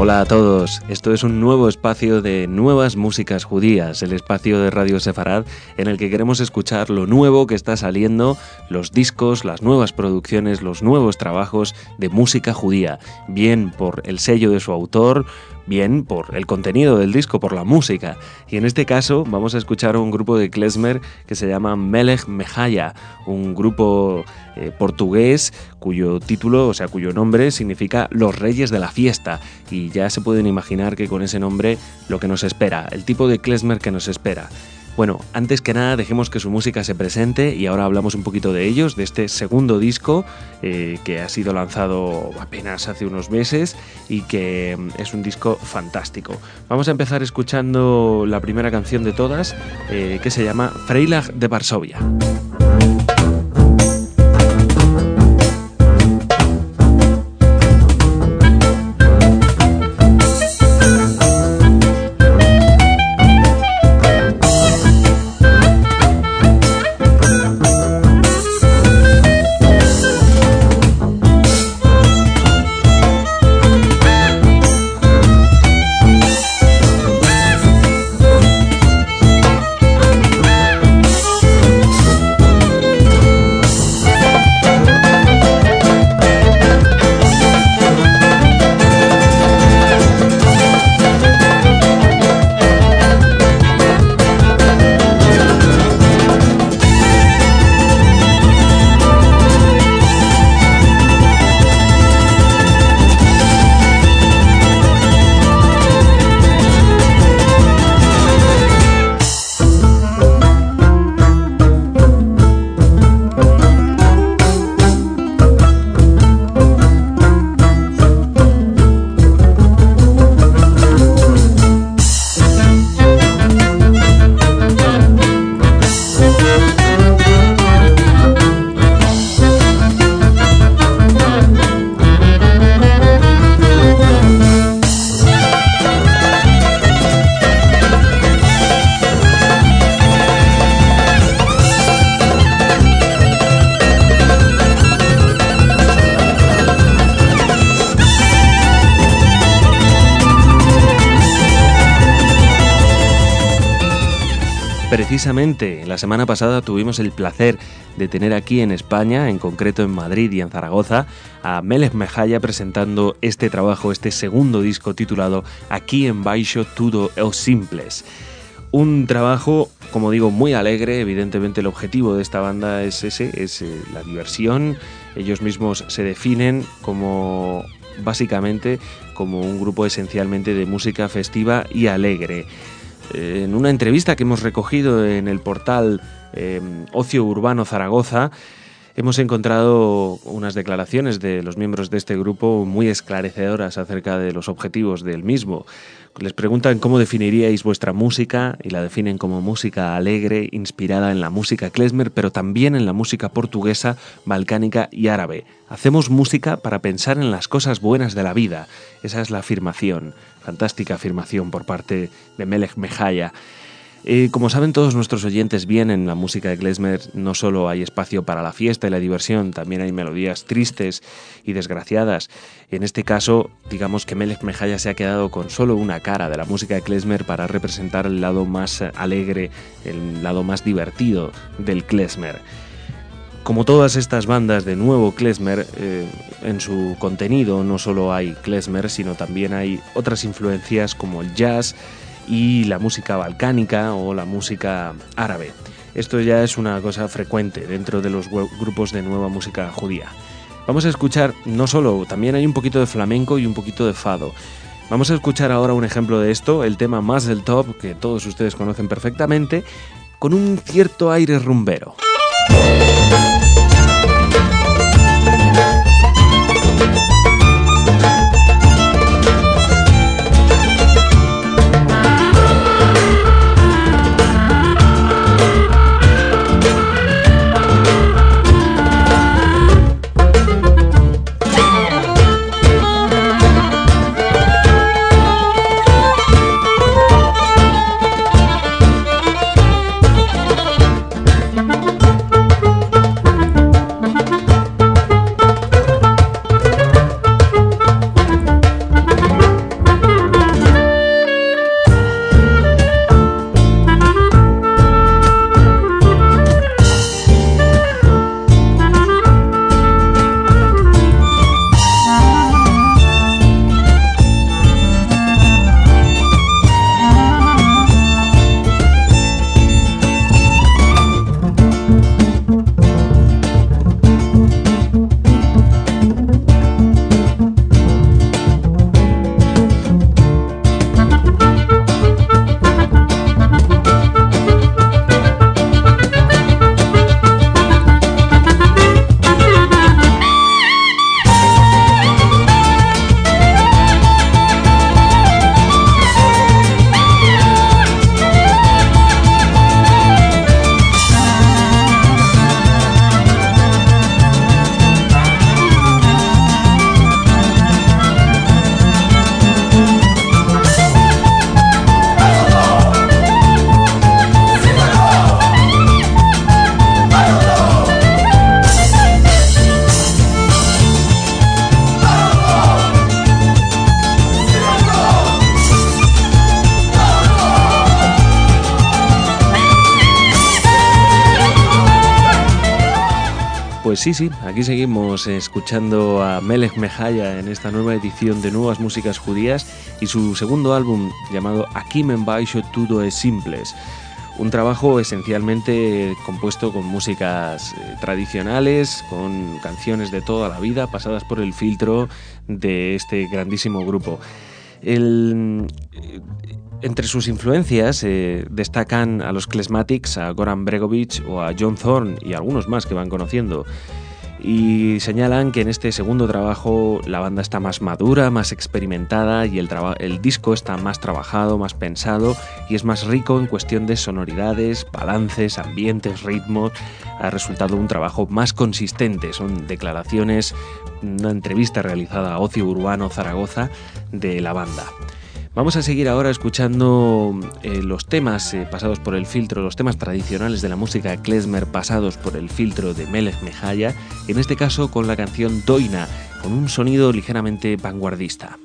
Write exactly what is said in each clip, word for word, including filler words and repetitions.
Hola a todos, esto es un nuevo espacio de nuevas músicas judías, el espacio de Radio Sefarad en el que queremos escuchar lo nuevo que está saliendo, los discos, las nuevas producciones, los nuevos trabajos de música judía, bien por el sello de su autor, bien por el contenido del disco, por la música. Y en este caso vamos a escuchar a un grupo de klezmer que se llama Melech Mechaya, un grupo eh, portugués cuyo título, o sea, cuyo nombre significa Los Reyes de la Fiesta. Y ya se pueden imaginar que con ese nombre lo que nos espera, el tipo de klezmer que nos espera. Bueno, antes que nada dejemos que su música se presente y ahora hablamos un poquito de ellos, de este segundo disco eh, que ha sido lanzado apenas hace unos meses y que es un disco fantástico. Vamos a empezar escuchando la primera canción de todas, eh, que se llama Freilag de Varsovia. Precisamente, la semana pasada tuvimos el placer de tener aquí en España, en concreto en Madrid y en Zaragoza, a Melech Mechaya presentando este trabajo, este segundo disco titulado Aquí en Baixo Tudo é Simples. Un trabajo, como digo, muy alegre. Evidentemente el objetivo de esta banda es ese, es eh, la diversión. Ellos mismos se definen como, básicamente, como un grupo esencialmente de música festiva y alegre. En una entrevista que hemos recogido en el portal eh, Ocio Urbano Zaragoza, hemos encontrado unas declaraciones de los miembros de este grupo muy esclarecedoras acerca de los objetivos del mismo. Les preguntan cómo definiríais vuestra música y la definen como música alegre, inspirada en la música klezmer, pero también en la música portuguesa, balcánica y árabe. Hacemos música para pensar en las cosas buenas de la vida. Esa es la afirmación, fantástica afirmación por parte de Melech Mechaya. Eh, como saben todos nuestros oyentes bien, en la música de klezmer no solo hay espacio para la fiesta y la diversión, también hay melodías tristes y desgraciadas. En este caso, digamos que Melech Mechaya se ha quedado con solo una cara de la música de klezmer para representar el lado más alegre, el lado más divertido del klezmer. Como todas estas bandas de nuevo klezmer, eh, en su contenido no solo hay klezmer, sino también hay otras influencias como el jazz y la música balcánica o la música árabe. Esto ya es una cosa frecuente dentro de los grupos de nueva música judía. Vamos a escuchar no solo, también hay un poquito de flamenco y un poquito de fado. Vamos a escuchar ahora un ejemplo de esto, el tema Mazel Tov, que todos ustedes conocen perfectamente, con un cierto aire rumbero. Pues sí, sí, aquí seguimos escuchando a Melech Mejaya en esta nueva edición de Nuevas Músicas Judías y su segundo álbum llamado Aquí me baixo tudo es simples. Un trabajo esencialmente compuesto con músicas eh, tradicionales, con canciones de toda la vida pasadas por el filtro de este grandísimo grupo. El, eh, entre sus influencias eh, destacan a los Klezmatics, a Goran Bregovic o a John Thorne y algunos más que van conociendo. Y señalan que en este segundo trabajo la banda está más madura, más experimentada y el, traba- el disco está más trabajado, más pensado y es más rico en cuestión de sonoridades, balances, ambientes, ritmos. Ha resultado un trabajo más consistente. Son declaraciones, una entrevista realizada a Ocio Urbano Zaragoza de la banda. Vamos a seguir ahora escuchando eh, los temas eh, pasados por el filtro, los temas tradicionales de la música klezmer pasados por el filtro de Melech Mejaya, en este caso con la canción Doina, con un sonido ligeramente vanguardista.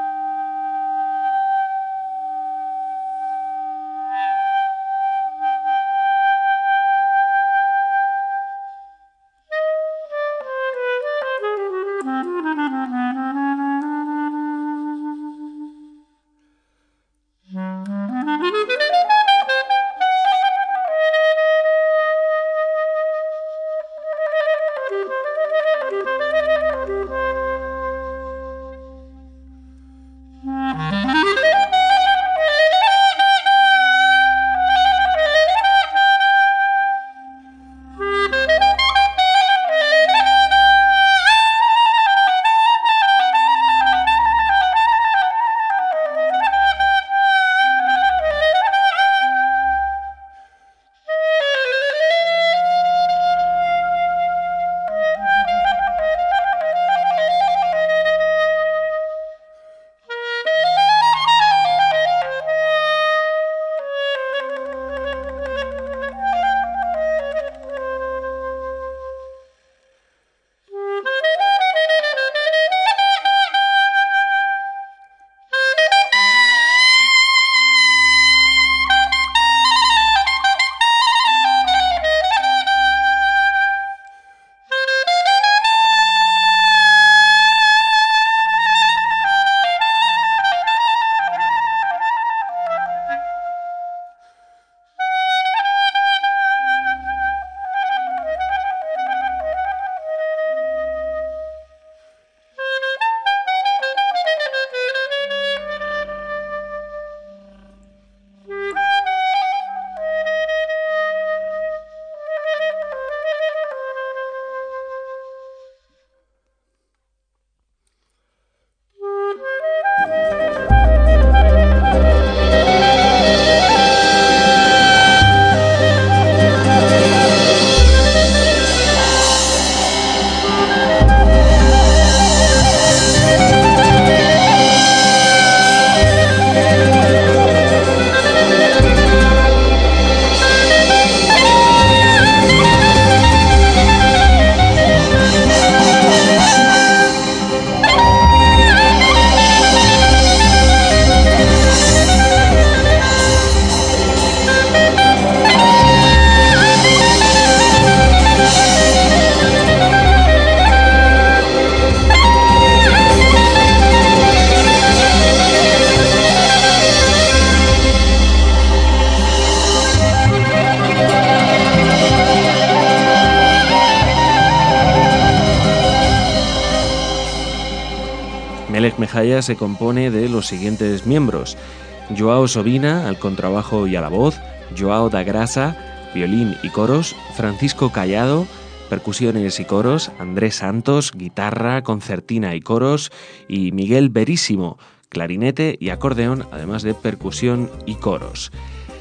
Melech Mejaya se compone de los siguientes miembros: Joao Sobina al contrabajo y a la voz, Joao da Grasa, violín y coros, Francisco Callado, percusiones y coros, Andrés Santos, guitarra, concertina y coros, y Miguel Verísimo, clarinete y acordeón, además de percusión y coros.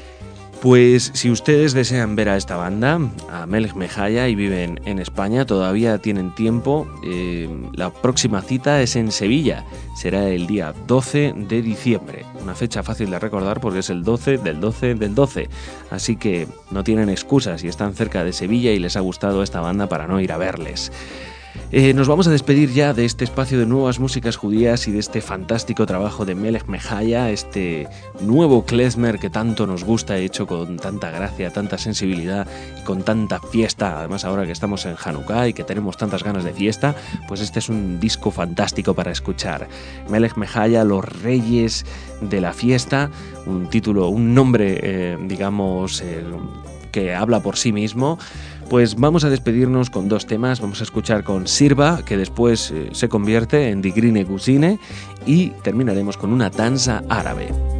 Pues si ustedes desean ver a esta banda, a Melech Mejaya, y viven en España, todavía tienen tiempo. Eh, la próxima cita es en Sevilla, será el día doce de diciembre, una fecha fácil de recordar porque es el doce del doce del doce, así que no tienen excusas si están cerca de Sevilla y les ha gustado esta banda para no ir a verles. Eh, nos vamos a despedir ya de este espacio de nuevas músicas judías y de este fantástico trabajo de Melech Mejaya, este nuevo klezmer que tanto nos gusta, hecho con tanta gracia, tanta sensibilidad y con tanta fiesta. Además, ahora que estamos en Hanukkah y que tenemos tantas ganas de fiesta, pues este es un disco fantástico para escuchar. Melech Mejaya, Los Reyes de la Fiesta, un título, un nombre, eh, digamos, eh, que habla por sí mismo. Pues vamos a despedirnos con dos temas. Vamos a escuchar con Sirva, que después eh, se convierte en Die Grüne Cousine, y terminaremos con una danza árabe.